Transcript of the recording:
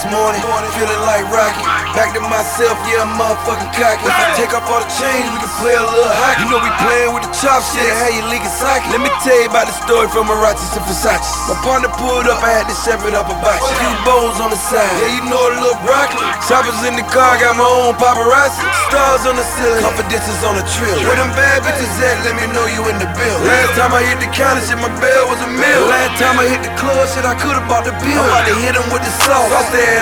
Morning, feeling like Rocky. Back to myself, yeah, I'm motherfucking cocky. If I take off all the chains, we can play a little hockey. You know we playing with the chopsticks, how you leaking socket. Let me tell you about the story from Marathi to Versace. My partner pulled up, I had to separate up a box. Few bows on the side, yeah, you know a little broccoli. Choppers in the car, got my own paparazzi. Stars on the ceiling, confidences on the trill. Where them bad bitches at, let me know you in the bill. Last time I hit the counter, shit, my bell was a meal. Last time I hit the club, shit, I could've bought the bill. I'm about to hit 'em with the sauce.